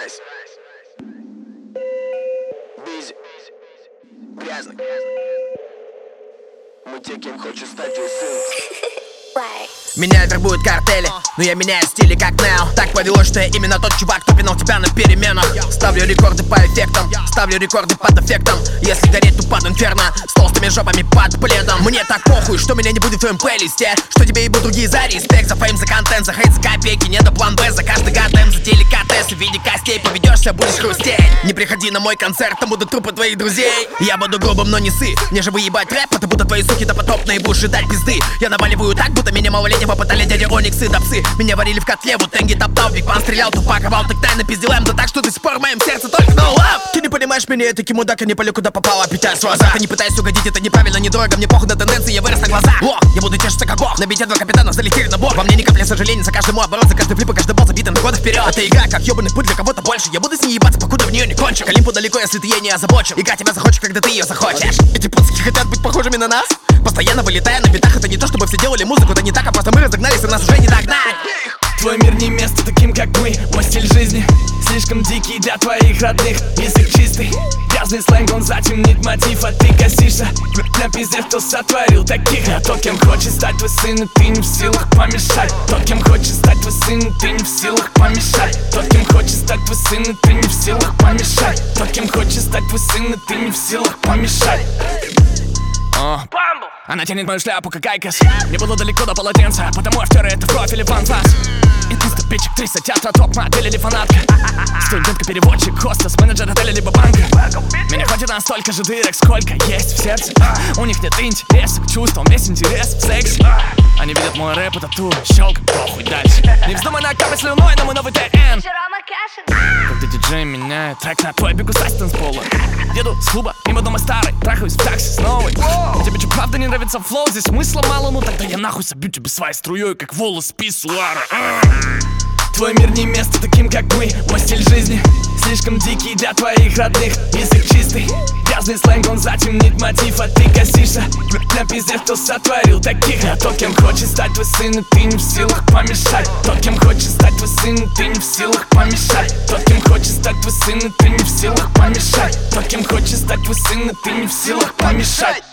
Райс. Бизи. Грязный. Мы те, кем хочет стать твой сын. Меня вербуют картели, но я меняю стили как Нео. Так повелось, что я именно тот чувак, кто пинал тебя на переменах. Ставлю рекорды по эффектам, ставлю рекорды под эффектом. Если гореть, то под инферно, с толстыми жопами под пледом. Мне так похуй, что меня не будет в твоем плейлисте. Что тебе ебут другие за респект, за фейм, за контент, за хейт, за копейки. Не до план Б, за каждый гадем, за деликатес в виде костей. Поведешься, будешь хрустеть. Не приходи на мой концерт, там будут трупы твоих друзей. Я буду грубым, но не сы. Мне же выебать рэп, это будто твои суки допотопные. Будешь ждать пизды. Я наваливаю так, будто меня малолетнего пытали дядя Оникс и допсы. Меня варили в котле, вот Тенги топтал, Биг Пан стрелял, Тупак рвал, так тайно пиздил М. Да так, что до сих пор в моем сердце только no love. Ты не понимаешь меня, я таки мудак, я не полю, куда попало, опять слеза. Ты не пытайся угодить, это неправильно, недорого. Мне похуй на тенденции, я вырос на глаза. О, я буду тешиться как бог. На бите два капитана залетели на бок. Во мне ни капли сожаления, за каждый мой оборот, за каждый флип и каждый бол забитым года вперед. Это игра, как ёбаный путь для кого-то больше. Я буду с ней ебаться, покуда в нее не кончу. Олимпу далеко, если ты ей не озабочен. Игра тебя захочет, когда ты ее захочешь. Эти пацки хотят быть похожими на нас, постоянно вылетая на битах. Это не то, чтобы все делали музыку, да не так, а просто мы разогнались, и нас уже не догнать. Твой мир не место таким, как мы. Мой стиль жизни слишком дикий для твоих родных. Язык чистый, грязный сленг, он затемнит мотив, а ты косишься. Для пиздец, кто сотворил таких. А тот, кем хочет стать твой сын, и ты не в силах помешать. Тот, кем хочет стать твой сын, и ты не в силах помешать. Тот, кем хочет стать твой сын, и ты не в силах помешать. Тот, кем хочет стать твой сын, и ты не в силах помешать. Она тянет мою шляпу, как Айкос. Не было далеко до полотенца, потому авторы это в профиле фан-фас. Инстапичек, 300 театра, топ-модель или фанатка. Студентка, переводчик, хостес, менеджер отеля либо банка. Меня хватит на столько же дырок, сколько есть в сердце. У них нет интереса к чувствам, весь интерес в сексе. Они видят мой рэп и тату, щелк, похуй дальше. Не вздумай накапать слюной на мой новый ТН. Когда диджей меняет трек на твой, бегу с танцпола. Еду с клуба, мимо дома старый, трахаюсь в такси с новой. Тебе что, правда не нравится флоу? Здесь смысла мало, ну тогда я нахуй собью тебе своей струей, как волос писсуара. Твой мир не место таким, как мы. Мой стиль жизни слишком дикий для твоих родных. Язык чистый, грязный сленг, он затемнит мотив, а ты косишься. Для пиздец, кто сотворил таких. А тот, кем хочет стать твой сын, и ты не в силах помешать. Тот, кем хочет стать твой сын, и ты не в силах помешать. Тот, кем хочет стать твой сын, и ты не в силах помешать. Тот, кем хочет стать твой сын, и ты не в силах помешать.